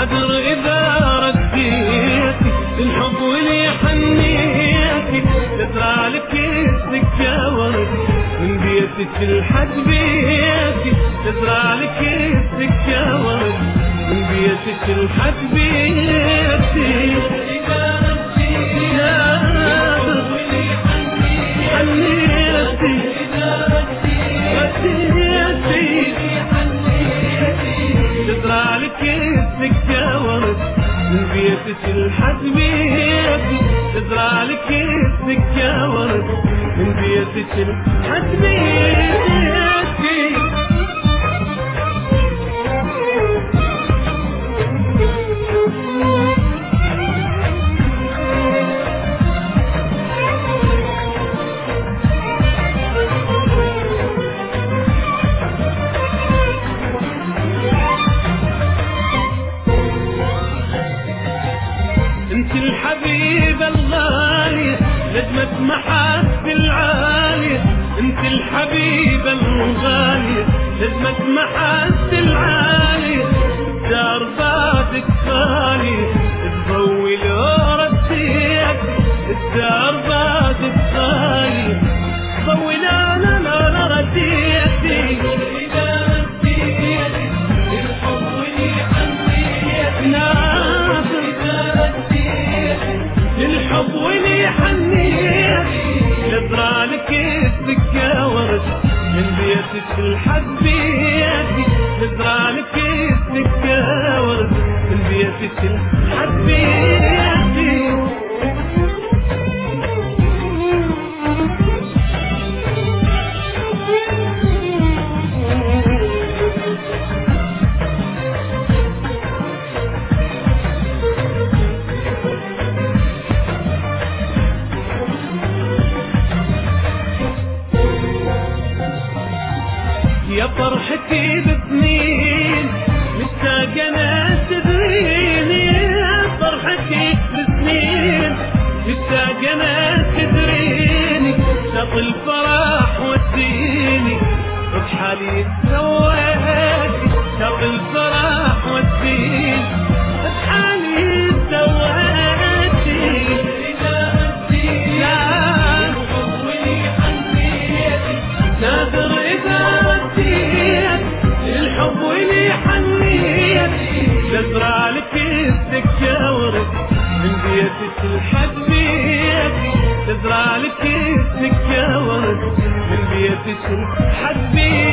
نادر إذا رديتي الحب ولي حنيتي تزرع لك السكة ورد من بيتك لحد بيتي تزرع لك السكة ورد من بيتك لحد بيتي تزرع لك السكة ورد من بيتك لحد بيتي تزرع لك السكة ورد من بيتك لحد بيتي انت الحبيب الغالي نجمة محاسن العالية انت الحبيب الغالي نجمة محاسن العالية دار بعدك خالي تضوي لو رديت الدار بعدك خالي ضوي لا لا لا لا رديتي الحب ولي حنيت تزرع لك السكة ورد من بيتك لحد بيتي تزرع لك السكة ورد من بيتك لحد بيتي يا فرحتي بسنين مشتاقة ناس تدريني يا فرحتي بسنين مشتاقة ناس تدريني شاط الفرح وديني بحالي سويتي شاط الفرح وديني بحالي سويتي نادر إذا الحب ولي حنيتي تزرع لك السكة ورد من بيتك لحد بيتي تزرع لك السكة ورد من بيتك لحد بيتي